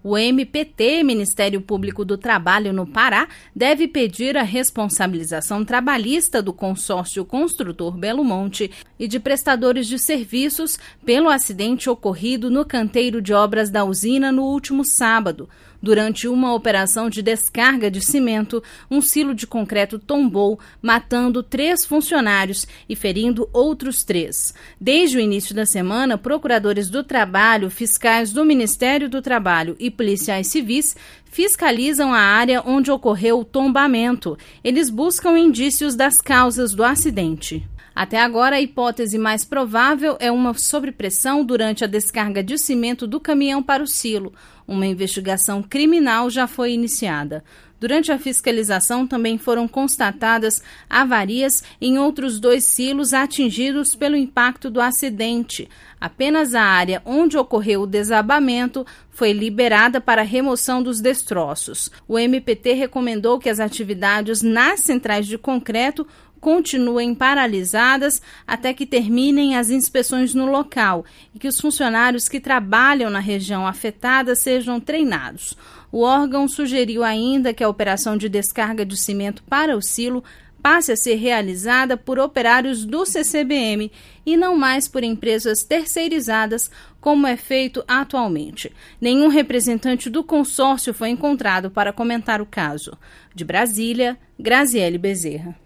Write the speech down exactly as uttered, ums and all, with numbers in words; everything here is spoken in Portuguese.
O M P T, Ministério Público do Trabalho no Pará, deve pedir a responsabilização trabalhista do consórcio construtor Belo Monte e de prestadores de serviços pelo acidente ocorrido no canteiro de obras da usina no último sábado. Durante uma operação de descarga de cimento, um silo de concreto tombou, matando três funcionários e ferindo outros três. Desde o início da semana, procuradores do trabalho, fiscais do Ministério do Trabalho e policiais civis fiscalizam a área onde ocorreu o tombamento. Eles buscam indícios das causas do acidente. Até agora, a hipótese mais provável é uma sobrepressão durante a descarga de cimento do caminhão para o silo. Uma investigação criminal já foi iniciada. Durante a fiscalização, também foram constatadas avarias em outros dois silos atingidos pelo impacto do acidente. Apenas a área onde ocorreu o desabamento foi liberada para a remoção dos destroços. O M P T recomendou que as atividades nas centrais de concreto continuem paralisadas até que terminem as inspeções no local e que os funcionários que trabalham na região afetada sejam treinados. O órgão sugeriu ainda que a operação de descarga de cimento para o silo passe a ser realizada por operários do C C B M e não mais por empresas terceirizadas, como é feito atualmente. Nenhum representante do consórcio foi encontrado para comentar o caso. De Brasília, Graziele Bezerra.